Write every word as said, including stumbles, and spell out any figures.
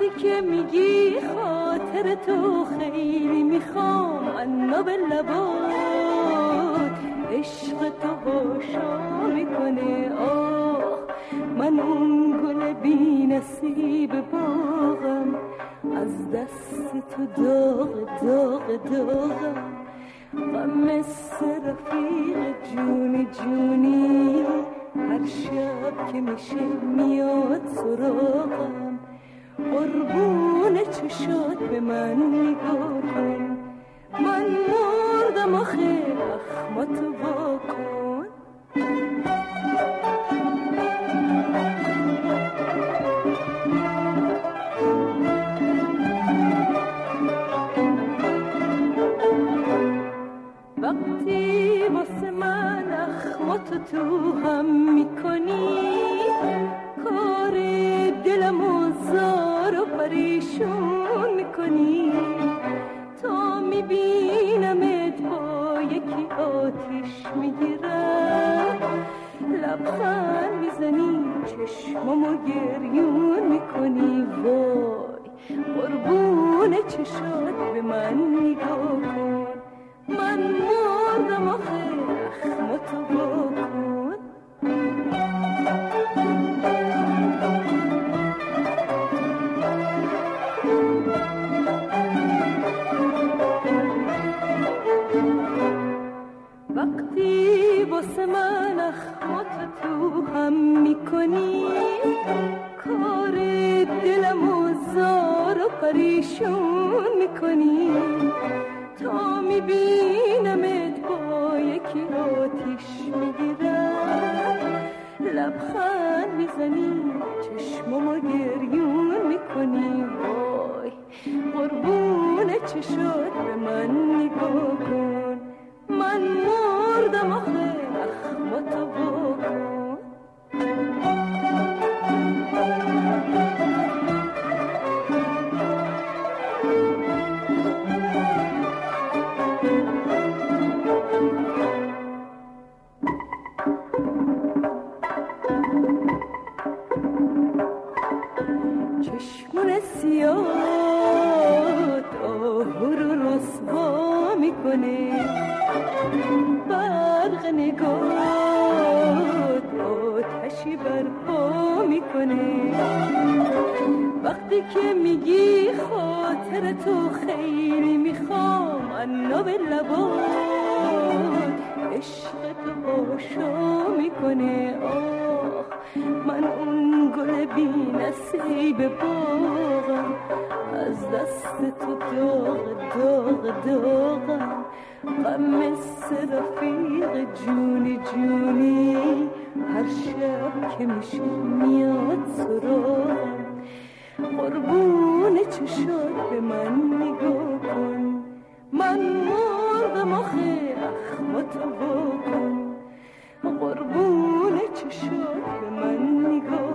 که میگی خاطر تو خیلی میخوام انا به لبات، عشق تو هاشا میکنه آه من اون گل بی نصیب باغم، از دست تو داغ داغ داغم، غم رفیق جونی جونی هر شب که میشه میاد سراغم، قربون چشات به من نگاه کن، من مردم آخه اخماتو وا کن. وقتی واسه من اخماتو تو هم میکنی، کار دلمو زار و پریشون میکنی، تا میبینمت با یکی آتیش میگیرم، لبخند میزنی چشمامو گریون میکنی، وای قربون چشات به من نگاه کن، من مردم آخه اخماتو وا کن. وقتی واسه من اخماتو تو هم میکنی، کار دلمو زار و پریشون میکنی، تا میبینمت با یکی آتیش میگیرم، لبخند میزنی چشمامو گریون میکنی، وای قربون چشات به من نگاه کن، من مردم آخه اخماتو وا کن. چشمون سیاه آهو رو رسوا میکنه، برق نگات آتشی برپا میکنه، وقتی که میگی خاطر تو خیلی میخوام انا به لبات، عشق تو هاشا میکنه آه من اون گل بی نصیب باغم، از دست تو داغ داغ داغم، غم رفیق جونی جونی هر شب که میشه میاد سراغم، قربون چشات به من نگاه کن، من مردم آخه اخماتو وا کن، قربون چشات به من نگاه